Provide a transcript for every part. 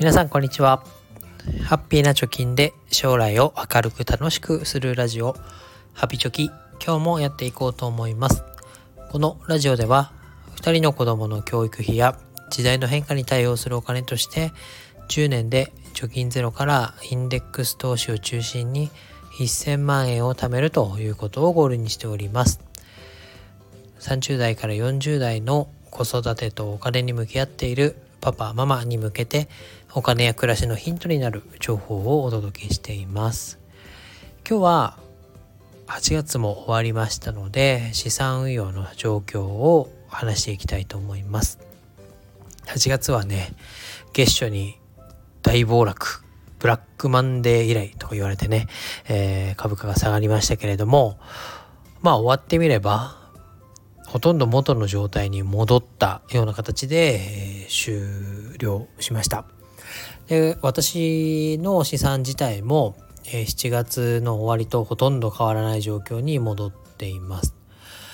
皆さんこんにちは。ハッピーな貯金で将来を明るく楽しくするラジオハピチョキ、今日もやっていこうと思います。このラジオでは2人の子供の教育費や時代の変化に対応するお金として10年で貯金ゼロからインデックス投資を中心に1000万円を貯めるということをゴールにしております。30代から40代の子育てとお金に向き合っているパパママに向けてお金や暮らしのヒントになる情報をお届けしています。今日は8月も終わりましたので、資産運用の状況を話していきたいと思います。8月はね、月初に大暴落、ブラックマンデー以来と言われてね、株価が下がりましたけれども、終わってみればほとんど元の状態に戻ったような形で、終了しました。で、私の資産自体も、7月の終わりとほとんど変わらない状況に戻っています。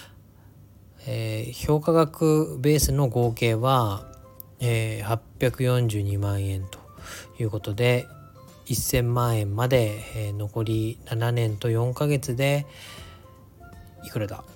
評価額ベースの合計は、842万円ということで1000万円まで、残り7年と4ヶ月でいくらだ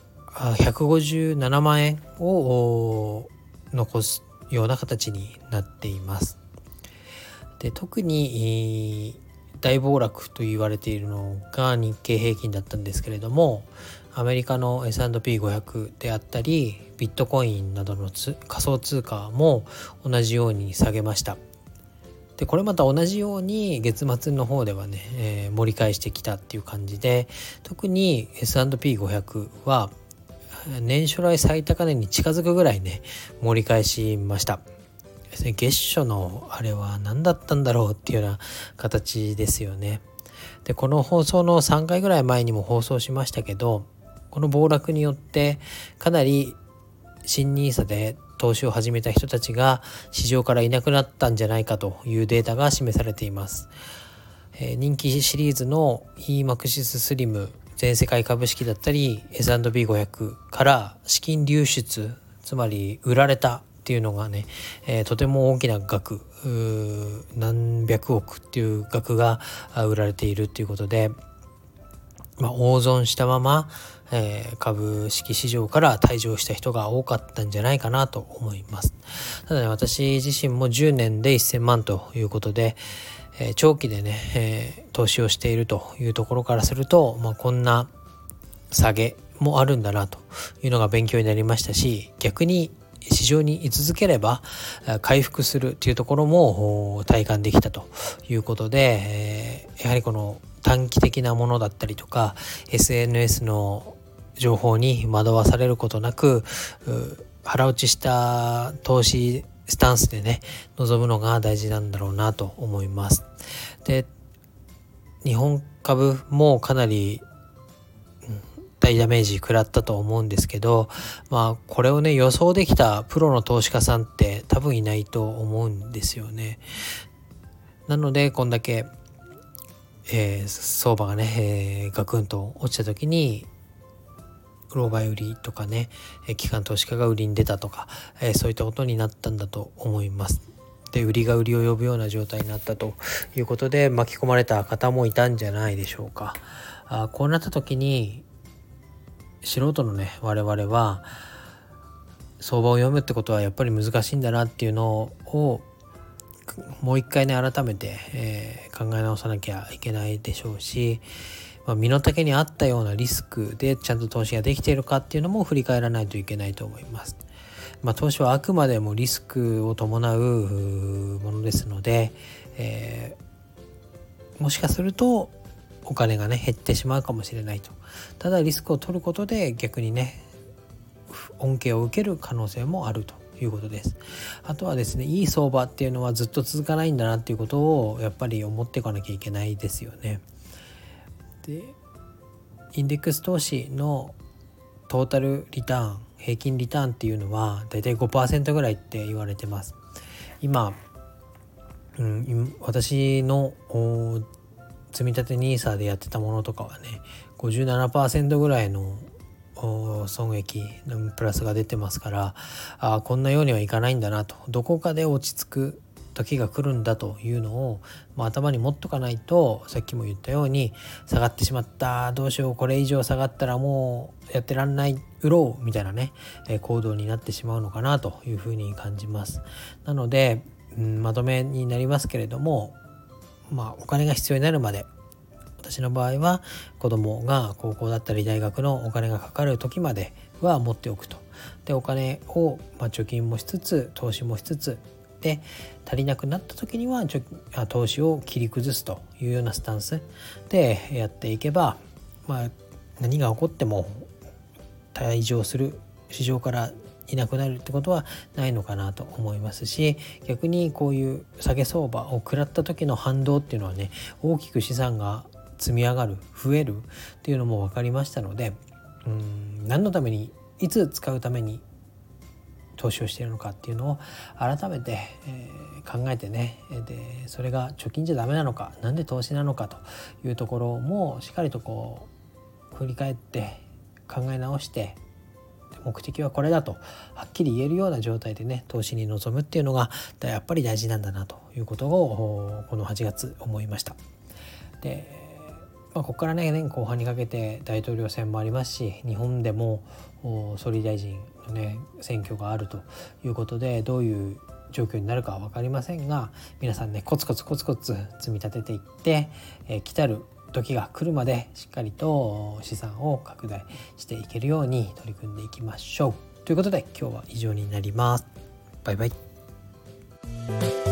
157万円を残すような形になっています。で、特に大暴落と言われているのが日経平均だったんですけれども、アメリカの S&P500 であったりビットコインなどの仮想通貨も同じように下げました。で、これまた同じように月末の方ではね、盛り返してきたっていう感じで、特に S&P500 は年初来最高値に近づくぐらいね盛り返しました。月初のあれは何だったんだろうっていうような形ですよね。で、この放送の3回ぐらい前にも放送しましたけど、この暴落によってかなり新NISAで投資を始めた人たちが市場からいなくなったんじゃないかというデータが示されています。人気シリーズの EMAXIS SLIM全世界株式だったり S&P500 から資金流出、つまり売られたっていうのがね、とても大きな額、何百億っていう額が売られているっていうことで、大損したまま、株式市場から退場した人が多かったんじゃないかなと思います。ただね、私自身も10年で1000万ということで、長期でね、投資をしているというところからすると、こんな下げもあるんだなというのが勉強になりましたし、逆に市場に居続ければ回復するというところも体感できたということで、やはりこの短期的なものだったりとか SNS の情報に惑わされることなく、腹落ちした投資スタンスでね臨むのが大事なんだろうなと思います。で、日本株もかなり大ダメージ食らったと思うんですけど、これをね予想できたプロの投資家さんって多分いないと思うんですよね。なのでこんだけ、相場がね、ガクンと落ちた時に売買売りとかね、機関投資家が売りに出たとか、そういったことになったんだと思います。で、売りが売りを呼ぶような状態になったということで巻き込まれた方もいたんじゃないでしょうか。こうなった時に素人のね我々は相場を読むってことはやっぱり難しいんだなっていうのをもう一回ね改めて、考え直さなきゃいけないでしょうし、身の丈に合ったようなリスクでちゃんと投資ができているかっていうのも振り返らないといけないと思います。投資はあくまでもリスクを伴うものですので、もしかするとお金がね減ってしまうかもしれないと。ただリスクを取ることで逆にね恩恵を受ける可能性もあるということです。あとはですね、いい相場っていうのはずっと続かないんだなっていうことをやっぱり思っていかなきゃいけないですよね。で、インデックス投資のトータルリターン、平均リターンっていうのはだいたい 5% ぐらいって言われてます。今、私の積み立て NISA でやってたものとかはね 57% ぐらいの損益のプラスが出てますから、こんなようにはいかないんだなと、どこかで落ち着く時が来るんだというのを、頭に持っとかないと、さっきも言ったように下がってしまった、どうしようこれ以上下がったらもうやってらんない、売ろうみたいなね、行動になってしまうのかなというふうに感じます。なので、まとめになりますけれども、お金が必要になるまで、私の場合は子供が高校だったり大学のお金がかかる時までは持っておくと。でお金を、貯金もしつつ投資もしつつで、足りなくなった時には投資を切り崩すというようなスタンスでやっていけば、何が起こっても退場する、市場からいなくなるってことはないのかなと思いますし、逆にこういう下げ相場を食らった時の反動っていうのはね、大きく資産が積み上がる、増えるっていうのも分かりましたので、何のために、いつ使うために投資をしているのかっていうのを改めて、考えてね、でそれが貯金じゃダメなのか、なんで投資なのかというところもしっかりと振り返って考え直して、目的はこれだとはっきり言えるような状態でね、投資に臨むっていうのがやっぱり大事なんだなということをこの8月思いました。でここからね、年後半にかけて大統領選もありますし、日本でも総理大臣のね選挙があるということで、どういう状況になるかは分かりませんが、皆さんねコツコツ積み立てていって、来たる時が来るまでしっかりと資産を拡大していけるように取り組んでいきましょうということで、今日は以上になります。バイバイ。